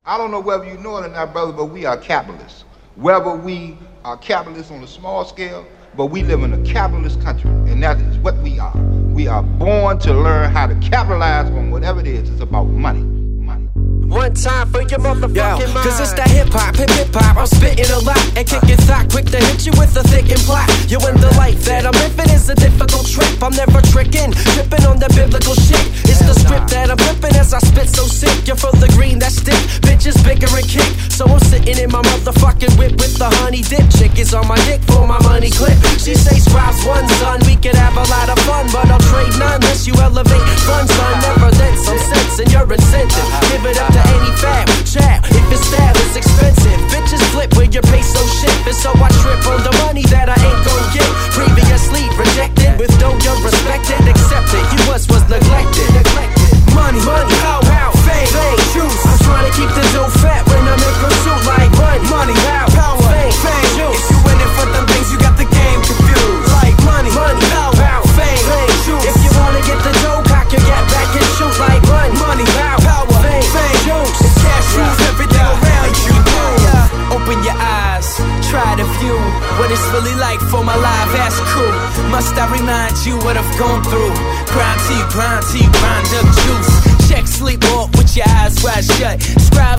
I don't know whether you know it or not, brother, but we are capitalists. Whether we are capitalists on a small scale, but we live in a capitalist country, and that is what we are. We are born to learn how to capitalize on whatever it is. It's about money. One time for your motherfucking mind. Cause it's that hip-hop. I'm spitting a lot and kicking thought, quick to hit you with a thick and plot. You in the life that I'm living is a difficult trip. I'm never tripping on the biblical shit. It's the script that I'm flipping as I spit so sick. You're for the green, that stick, bitches bigger and kick. So I'm sitting in my motherfucking whip with the honey dip. Chick is on my dick for my money clip. She say Scribes one, son, we could have a lot of fun, but I'll trade none unless you elevate fun, son. Never then some sense in your incentive. Give it up to any fab, child. If it's style, it's expensive. Bitches flip when your peso shit. And so I trip on the money that I ain't gon' get. Previously rejected, with no you're respected, accepted. You was neglected. Money, power, fame, juice. I'm trying to keep the dough fat when I'm in pursuit like money, power, fame, juice. If you in it for them things, you got the game confused. Like money, power, fame, juice. If you wanna get the dough, cock your gap back and shoot like money, power, fame, juice. It's cash rules everything around you. Open your eyes, try to view what it's really like for my live ass crew. Must I remind you what I've gone through? Grind up juice. Check sleep walk with your eyes wide shut. Scribe